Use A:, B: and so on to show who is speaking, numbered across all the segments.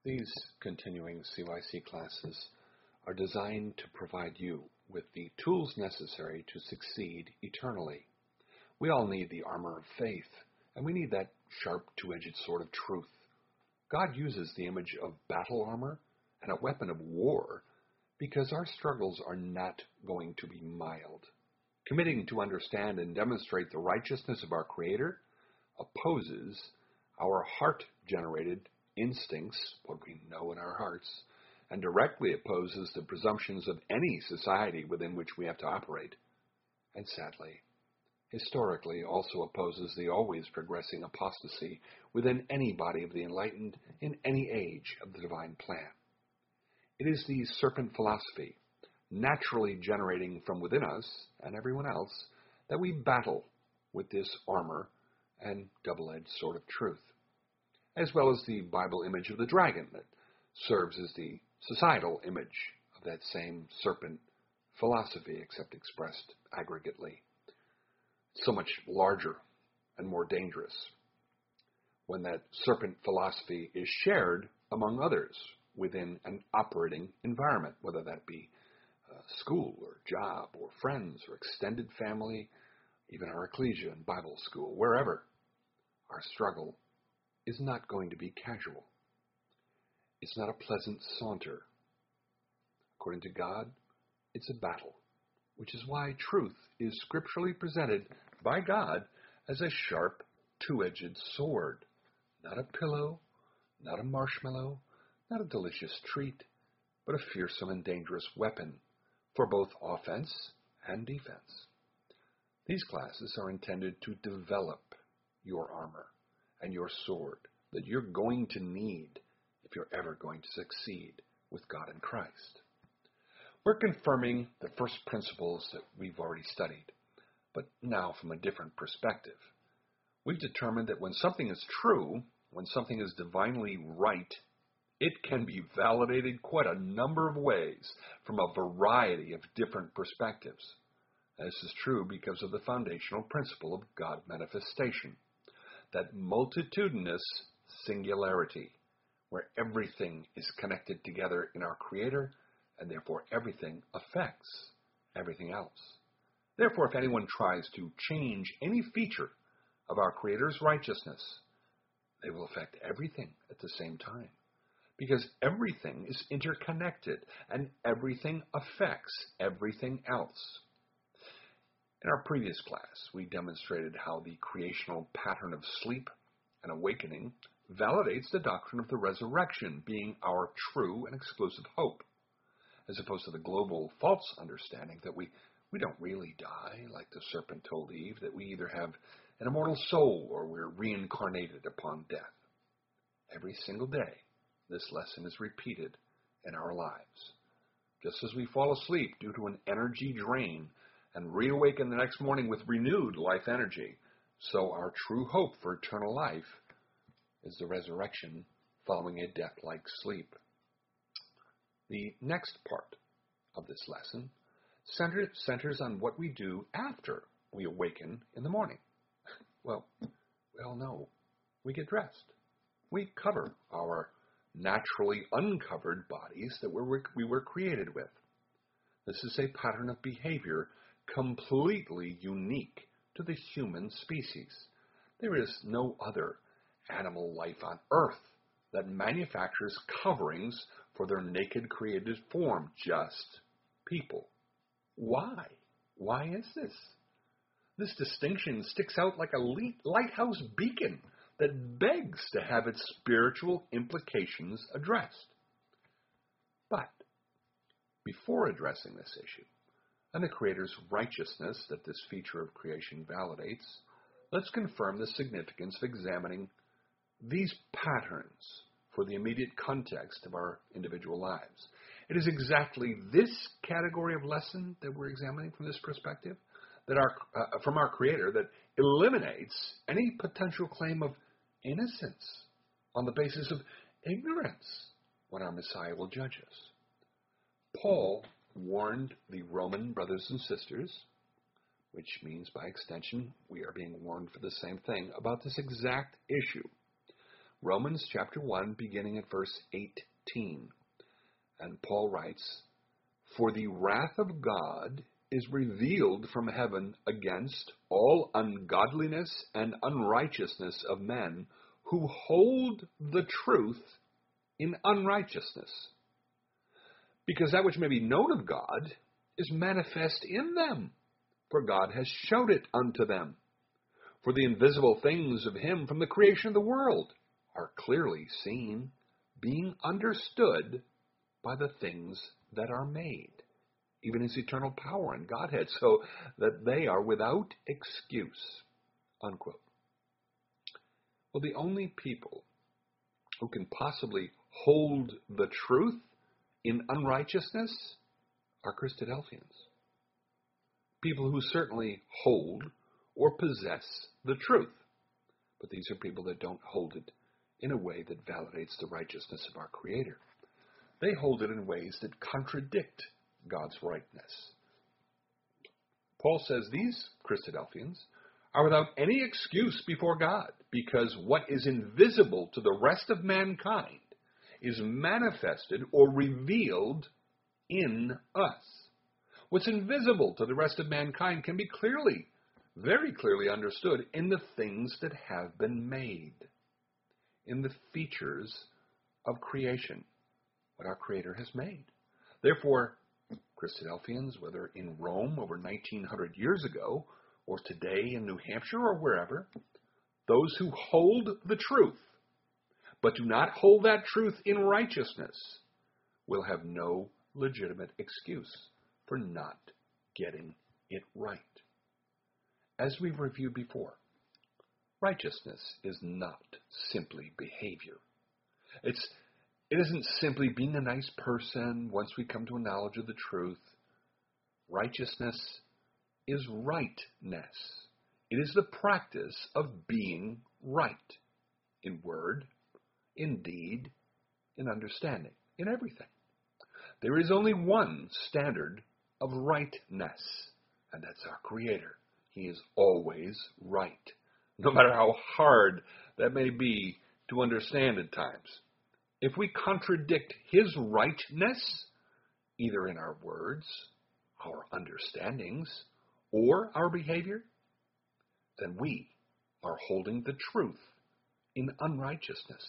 A: These continuing CYC classes are designed to provide you with the tools necessary to succeed eternally. We all need the armor of faith, and we need that sharp two-edged sword of truth. God uses the image of battle armor and a weapon of war because our struggles are not going to be mild. Committing to understand and demonstrate the righteousness of our Creator opposes our heart-generated instincts, what we know in our hearts, and directly opposes the presumptions of any society within which we have to operate. And sadly, historically also opposes the always progressing apostasy within any body of the enlightened in any age of the divine plan. It is the serpent philosophy, naturally generating from within us and everyone else, that we battle with this armor and double-edged sword of truth, as well as the Bible image of the dragon that serves as the societal image of that same serpent philosophy, except expressed aggregately. So much larger and more dangerous when that serpent philosophy is shared among others within an operating environment, whether that be school or job or friends or extended family, even our ecclesia and Bible school, wherever. Our struggle is not going to be casual. It's not a pleasant saunter. According to God, it's a battle, which is why truth is scripturally presented by God as a sharp, two-edged sword, not a pillow, not a marshmallow, not a delicious treat, but a fearsome and dangerous weapon for both offense and defense. These classes are intended to develop your armor and your sword that you're going to need if you're ever going to succeed with God in Christ. We're confirming the first principles that we've already studied, but now from a different perspective. We've determined that when something is true, when something is divinely right, it can be validated quite a number of ways from a variety of different perspectives. This is true because of the foundational principle of God manifestation, that multitudinous singularity, where everything is connected together in our Creator, and therefore everything affects everything else. Therefore, if anyone tries to change any feature of our Creator's righteousness, they will affect everything at the same time, because everything is interconnected and everything affects everything else. In our previous class, we demonstrated how the creational pattern of sleep and awakening validates the doctrine of the resurrection being our true and exclusive hope, as opposed to the global false understanding that we don't really die, like the serpent told Eve, that we either have an immortal soul or we're reincarnated upon death. Every single day, this lesson is repeated in our lives. Just as we fall asleep due to an energy drain and reawaken the next morning with renewed life energy, so our true hope for eternal life is the resurrection following a death-like sleep. The next part of this lesson centers on what we do after we awaken in the morning. Well, we all know we get dressed. We cover our naturally uncovered bodies that we were created with. This is a pattern of behavior completely unique to the human species. There is no other animal life on Earth that manufactures coverings for their naked created form, just people. Why? Why is this? This distinction sticks out like a lighthouse beacon that begs to have its spiritual implications addressed. But before addressing this issue, and the Creator's righteousness that this feature of creation validates, let's confirm the significance of examining these patterns for the immediate context of our individual lives. It is exactly this category of lesson that we're examining from this perspective, that from our Creator, that eliminates any potential claim of innocence on the basis of ignorance when our Messiah will judge us. Paul warned the Roman brothers and sisters, which means by extension we are being warned for the same thing, about this exact issue. Romans chapter 1, beginning at verse 18. And Paul writes, "For the wrath of God is revealed from heaven against all ungodliness and unrighteousness of men who hold the truth in unrighteousness. Because that which may be known of God is manifest in them, for God has showed it unto them. For the invisible things of him from the creation of the world are clearly seen, being understood by the things that are made, even his eternal power and Godhead, so that they are without excuse." Unquote. Well, the only people who can possibly hold the truth in unrighteousness are Christadelphians. People who certainly hold or possess the truth. But these are people that don't hold it in a way that validates the righteousness of our Creator. They hold it in ways that contradict God's rightness. Paul says these Christadelphians are without any excuse before God, because what is invisible to the rest of mankind is manifested or revealed in us. What's invisible to the rest of mankind can be clearly, very clearly understood in the things that have been made, in the features of creation, what our Creator has made. Therefore, Christadelphians, whether in Rome over 1900 years ago, or today in New Hampshire or wherever, those who hold the truth, but do not hold that truth in righteousness, will have no legitimate excuse for not getting it right. As we've reviewed before, righteousness is not simply behavior. It isn't simply being a nice person once we come to a knowledge of the truth. Righteousness is rightness. It is the practice of being right in word, in deed, in understanding, in everything. There is only one standard of rightness, and that's our Creator. He is always right, no matter how hard that may be to understand at times. If we contradict His rightness, either in our words, our understandings, or our behavior, then we are holding the truth in unrighteousness.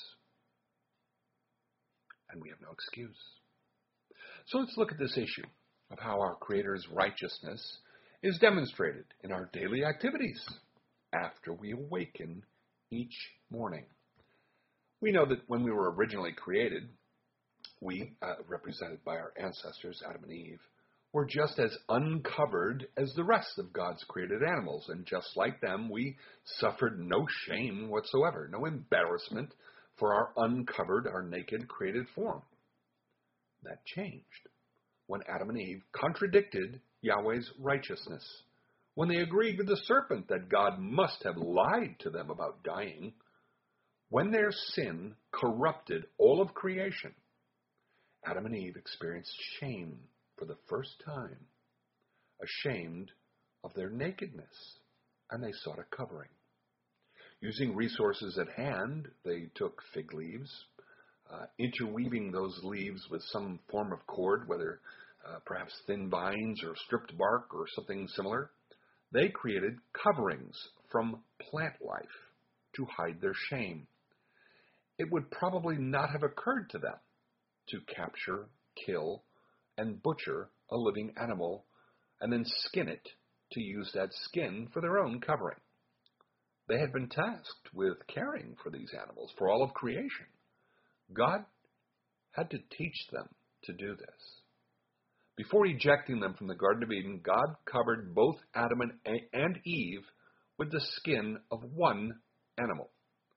A: And we have no excuse. So let's look at this issue of how our Creator's righteousness is demonstrated in our daily activities after we awaken each morning. We know that when we were originally created, we, represented by our ancestors, Adam and Eve, were just as uncovered as the rest of God's created animals. And just like them, we suffered no shame whatsoever, no embarrassment for our uncovered, our naked created form. That changed when Adam and Eve contradicted Yahweh's righteousness, when they agreed with the serpent that God must have lied to them about dying, when their sin corrupted all of creation. Adam and Eve experienced shame for the first time, ashamed of their nakedness, and they sought a covering. Using resources at hand, they took fig leaves, interweaving those leaves with some form of cord, whether perhaps thin vines or stripped bark or something similar. They created coverings from plant life to hide their shame. It would probably not have occurred to them to capture, kill, and butcher a living animal and then skin it to use that skin for their own covering. They had been tasked with caring for these animals, for all of creation. God had to teach them to do this. Before ejecting them from the Garden of Eden, God covered both Adam and Eve with the skin of one animal.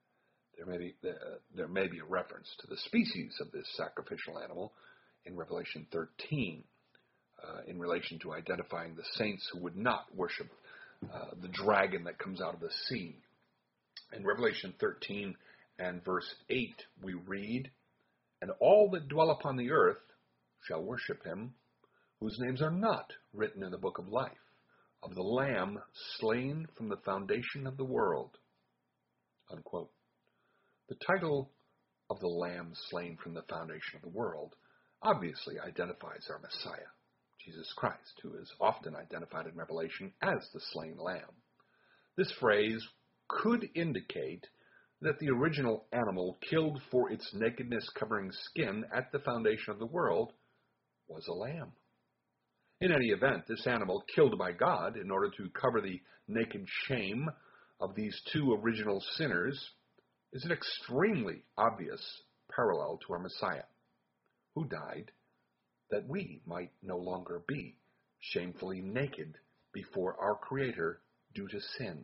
A: There may be a reference to the species of this sacrificial animal in Revelation 13, in relation to identifying the saints who would not worship the dragon that comes out of the sea. In Revelation 13 and verse 8, we read, "And all that dwell upon the earth shall worship him, whose names are not written in the book of life, of the Lamb slain from the foundation of the world." Unquote. The title of the Lamb slain from the foundation of the world obviously identifies our Messiah, Jesus Christ, who is often identified in Revelation as the slain Lamb. This phrase could indicate that the original animal killed for its nakedness covering skin at the foundation of the world was a lamb. In any event, this animal killed by God in order to cover the naked shame of these two original sinners is an extremely obvious parallel to our Messiah, who died that we might no longer be shamefully naked before our Creator due to sin.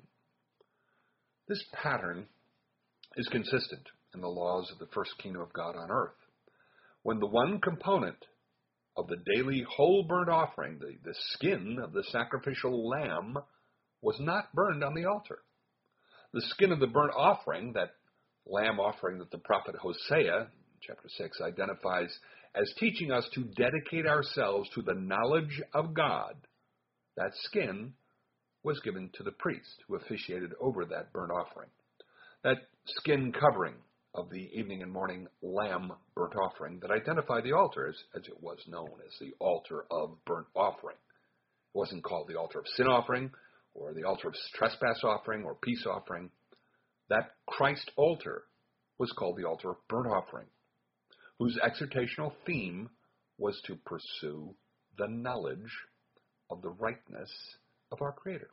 A: This pattern is consistent in the laws of the first kingdom of God on earth, when the one component of the daily whole burnt offering, the skin of the sacrificial lamb, was not burned on the altar. The skin of the burnt offering, that lamb offering that the prophet Hosea, chapter 6, identifies as teaching us to dedicate ourselves to the knowledge of God, that skin was given to the priest who officiated over that burnt offering. That skin covering of the evening and morning lamb burnt offering that identified the altar as it was known as the altar of burnt offering. It wasn't called the altar of sin offering or the altar of trespass offering or peace offering. That Christ altar was called the altar of burnt offering, whose exhortational theme was to pursue the knowledge of the rightness of our Creator,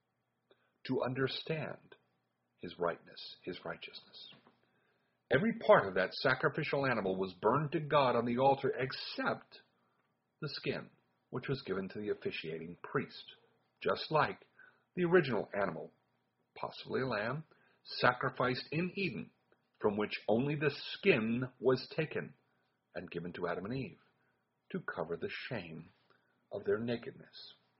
A: to understand His rightness, His righteousness. Every part of that sacrificial animal was burned to God on the altar except the skin, which was given to the officiating priest, just like the original animal, possibly a lamb, sacrificed in Eden, from which only the skin was taken and given to Adam and Eve to cover the shame of their nakedness.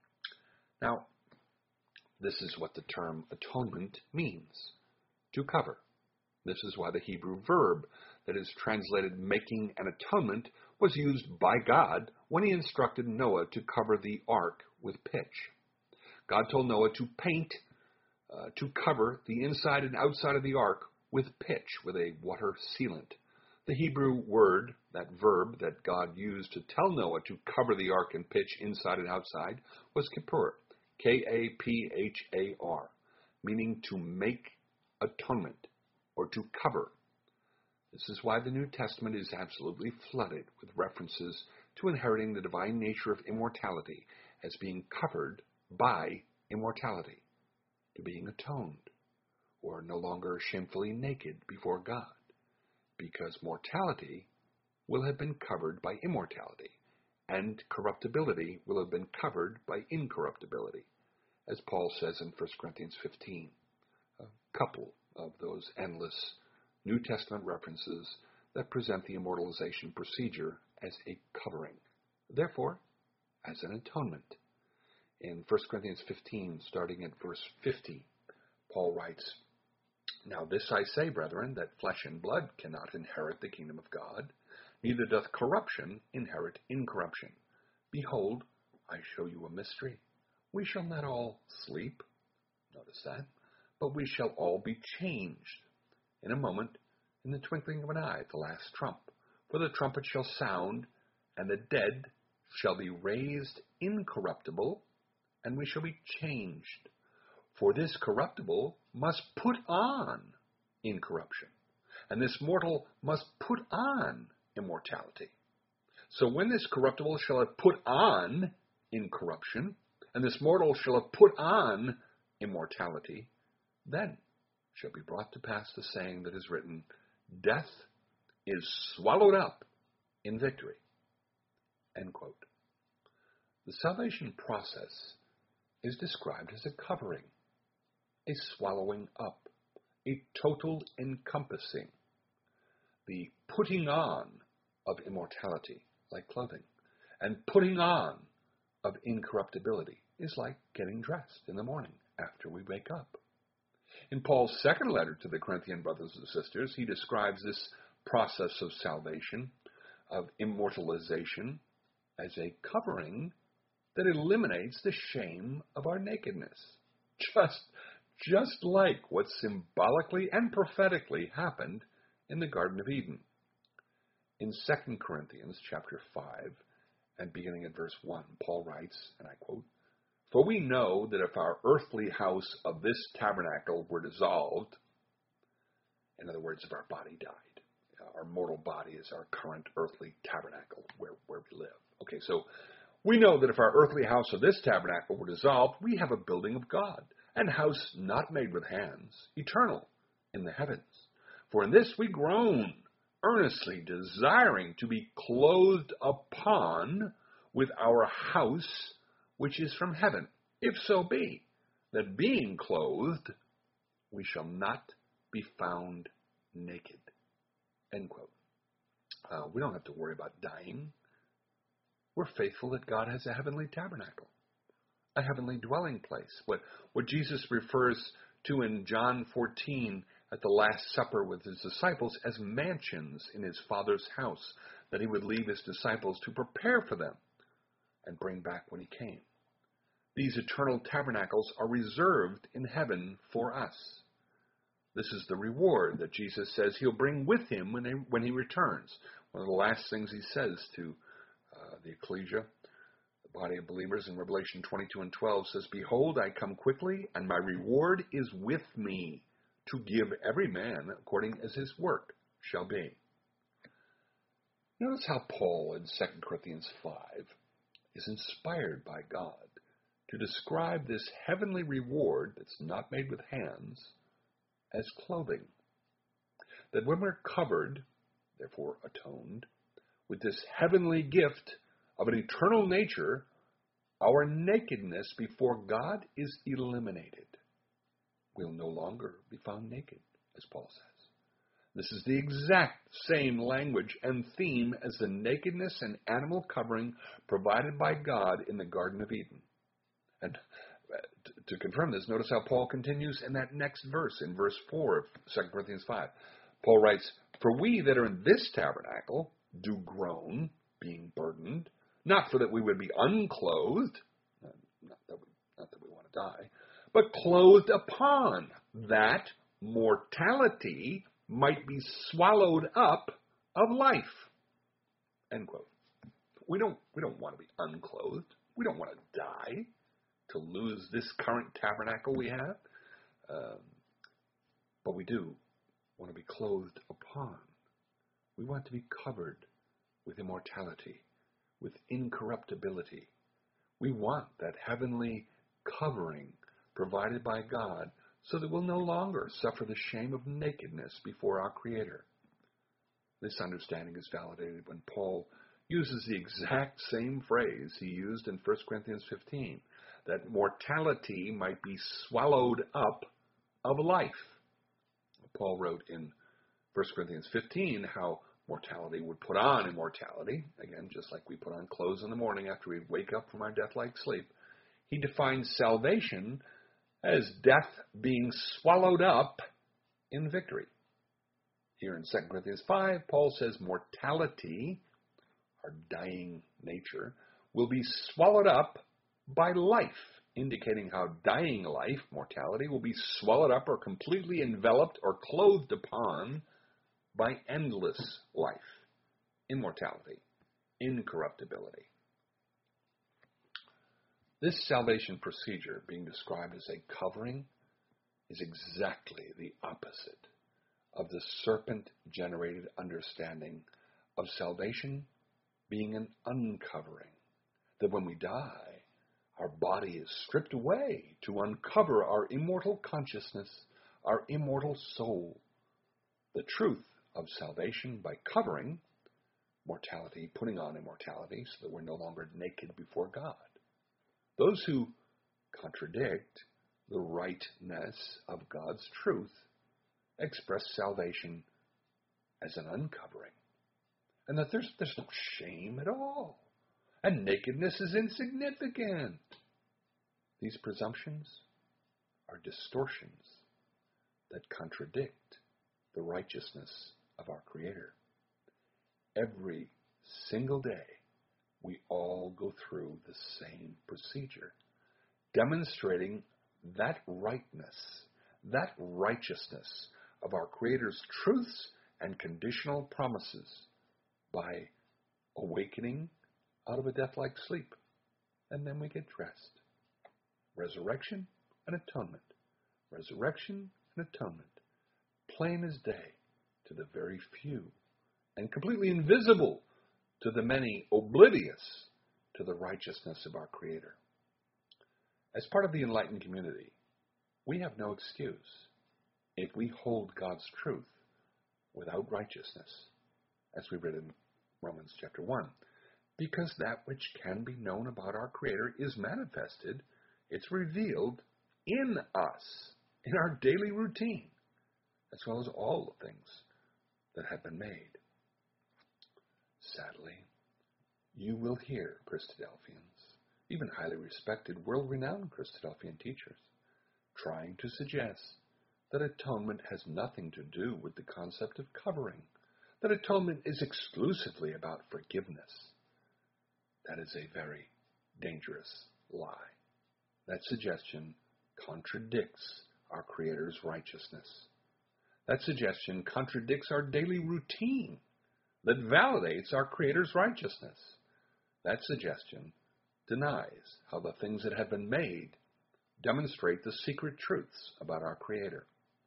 A: Now, this is what the term atonement means, to cover. This is why the Hebrew verb that is translated making an atonement was used by God when He instructed Noah to cover the ark with pitch. God told Noah to paint, to cover the inside and outside of the ark with pitch, with a water sealant. The Hebrew word, that verb that God used to tell Noah to cover the ark in pitch inside and outside, was kippur, K-A-P-H-A-R, meaning to make atonement or to cover. This is why the New Testament is absolutely flooded with references to inheriting the divine nature of immortality as being covered by immortality, to being atoned, or no longer shamefully naked before God, because mortality will have been covered by immortality, and corruptibility will have been covered by incorruptibility, as Paul says in 1 Corinthians 15, a couple of those endless New Testament references that present the immortalization procedure as a covering, therefore as an atonement. In 1 Corinthians 15, starting at verse 50, Paul writes, "Now this I say, brethren, that flesh and blood cannot inherit the kingdom of God, neither doth corruption inherit incorruption. Behold, I show you a mystery. We shall not all sleep," notice that, "but we shall all be changed in a moment, in the twinkling of an eye, at the last trump. For the trumpet shall sound, and the dead shall be raised incorruptible, and we shall be changed. For this corruptible must put on incorruption, and this mortal must put on immortality. So when this corruptible shall have put on incorruption, and this mortal shall have put on immortality, then shall be brought to pass the saying that is written, Death is swallowed up in victory." End quote. The salvation process is described as a covering, a swallowing up, a total encompassing, the putting on of immortality, like clothing, and putting on of incorruptibility is like getting dressed in the morning after we wake up. In Paul's second letter to the Corinthian brothers and sisters, he describes this process of salvation, of immortalization, as a covering that eliminates the shame of our nakedness, just like what symbolically and prophetically happened in the Garden of Eden. In 2 Corinthians chapter 5, and beginning at verse 1, Paul writes, and I quote, "For we know that if our earthly house of this tabernacle were dissolved," in other words, if our body died, our mortal body is our current earthly tabernacle where we live. Okay, so we know that if our earthly house of this tabernacle were dissolved, we have a building of God, and house not made with hands, eternal in the heavens. For in this we groan, earnestly desiring to be clothed upon with our house which is from heaven, if so be that being clothed, we shall not be found naked. End quote. We don't have to worry about dying. We're faithful that God has a heavenly tabernacle, a heavenly dwelling place. What Jesus refers to in John 14 at the Last Supper with his disciples as mansions in his Father's house, that he would leave his disciples to prepare for them and bring back when he came. These eternal tabernacles are reserved in heaven for us. This is the reward that Jesus says he'll bring with him when he returns. One of the last things he says to the ecclesia, the body of believers, in Revelation 22 and 12 says, "Behold, I come quickly, and my reward is with me, to give every man according as his work shall be." Notice how Paul in 2 Corinthians 5 is inspired by God to describe this heavenly reward that's not made with hands as clothing. That when we're covered, therefore atoned, with this heavenly gift of an eternal nature, our nakedness before God is eliminated. We'll no longer be found naked, as Paul says. This is the exact same language and theme as the nakedness and animal covering provided by God in the Garden of Eden. And to confirm this, notice how Paul continues in that next verse, in verse 4 of 2 Corinthians 5. Paul writes, "For we that are in this tabernacle do groan, being burdened, not for that we would be unclothed," not that we want to die, "but clothed upon, that mortality might be swallowed up of life." End quote. We don't want to be unclothed. We don't want to die to lose this current tabernacle we have. But we do want to be clothed upon. We want to be covered with immortality, with incorruptibility. We want that heavenly covering provided by God so that we'll no longer suffer the shame of nakedness before our Creator. This understanding is validated when Paul uses the exact same phrase he used in 1 Corinthians 15, that mortality might be swallowed up of life. Paul wrote in 1 Corinthians 15 how mortality would put on immortality, again, just like we put on clothes in the morning after we wake up from our death-like sleep. He defines salvation as death being swallowed up in victory. Here in 2 Corinthians 5, Paul says mortality, our dying nature, will be swallowed up by life, indicating how dying life, mortality, will be swallowed up or completely enveloped or clothed upon by endless life, immortality, incorruptibility. This salvation procedure, being described as a covering, is exactly the opposite of the serpent-generated understanding of salvation being an uncovering, that when we die, our body is stripped away to uncover our immortal consciousness, our immortal soul. The truth of salvation by covering mortality, putting on immortality so that we're no longer naked before God. Those who contradict the rightness of God's truth express salvation as an uncovering, and that there's no shame at all, and nakedness is insignificant. These presumptions are distortions that contradict the righteousness of our Creator. Every single day, we all go through the same procedure, demonstrating that rightness, that righteousness of our Creator's truths and conditional promises by awakening out of a death-like sleep. And then we get dressed. Resurrection and atonement. Resurrection and atonement. Plain as day to the very few, and completely invisible to the many, oblivious to the righteousness of our Creator. As part of the enlightened community, we have no excuse if we hold God's truth without righteousness, as we read in Romans chapter 1, because that which can be known about our Creator is manifested, it's revealed in us, in our daily routine, as well as all the things that have been made. Sadly, you will hear Christadelphians, even highly respected, world-renowned Christadelphian teachers, trying to suggest that atonement has nothing to do with the concept of covering, that atonement is exclusively about forgiveness. That is a very dangerous lie. That suggestion contradicts our Creator's righteousness. That suggestion contradicts our daily routine that validates our Creator's righteousness. That suggestion denies how the things that have been made demonstrate the secret truths about our Creator.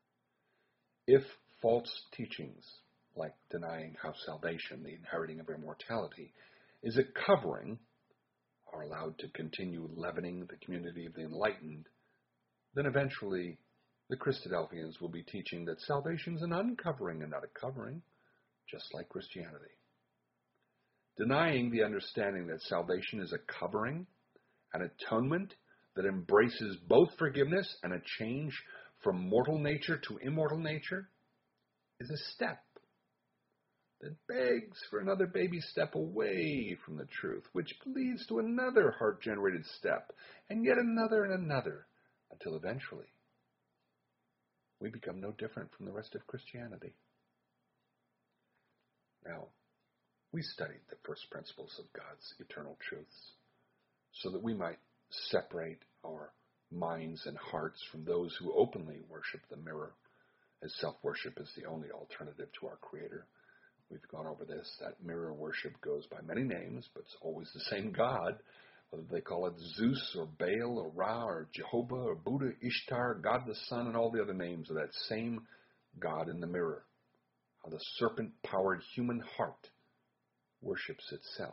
A: If false teachings, like denying how salvation, the inheriting of immortality, is a covering, are allowed to continue leavening the community of the enlightened, then eventually the Christadelphians will be teaching that salvation is an uncovering and not a covering, just like Christianity. Denying the understanding that salvation is a covering, an atonement that embraces both forgiveness and a change from mortal nature to immortal nature, is a step that begs for another baby step away from the truth, which leads to another heart-generated step, and yet another and another, until eventually we become no different from the rest of Christianity. Now, we studied the first principles of God's eternal truths so that we might separate our minds and hearts from those who openly worship the mirror, as self-worship is the only alternative to our Creator. We've gone over this. That mirror worship goes by many names, but it's always the same God, whether they call it Zeus or Baal or Ra or Jehovah or Buddha, Ishtar, God the Sun, and all the other names of that same God in the mirror. How the serpent-powered human heart worships itself.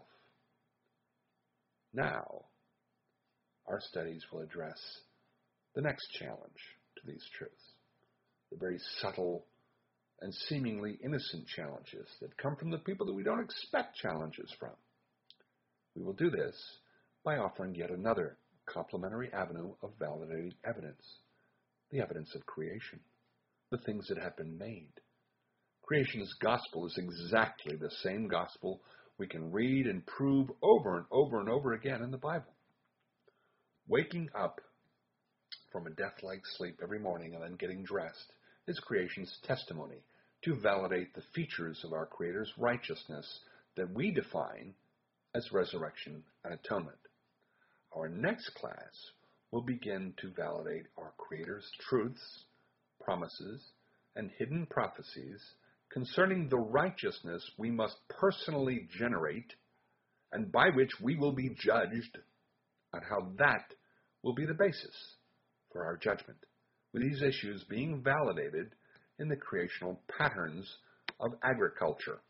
A: Now, our studies will address the next challenge to these truths, the very subtle and seemingly innocent challenges that come from the people that we don't expect challenges from. We will do this by offering yet another complementary avenue of validating evidence, the evidence of creation, the things that have been made. Creation's gospel is exactly the same gospel we can read and prove over and over and over again in the Bible. Waking up from a death-like sleep every morning and then getting dressed is creation's testimony to validate the features of our Creator's righteousness that we define as resurrection and atonement. Our next class will begin to validate our Creator's truths, promises, and hidden prophecies concerning the righteousness we must personally generate and by which we will be judged, and how that will be the basis for our judgment, with these issues being validated in the creational patterns of agriculture.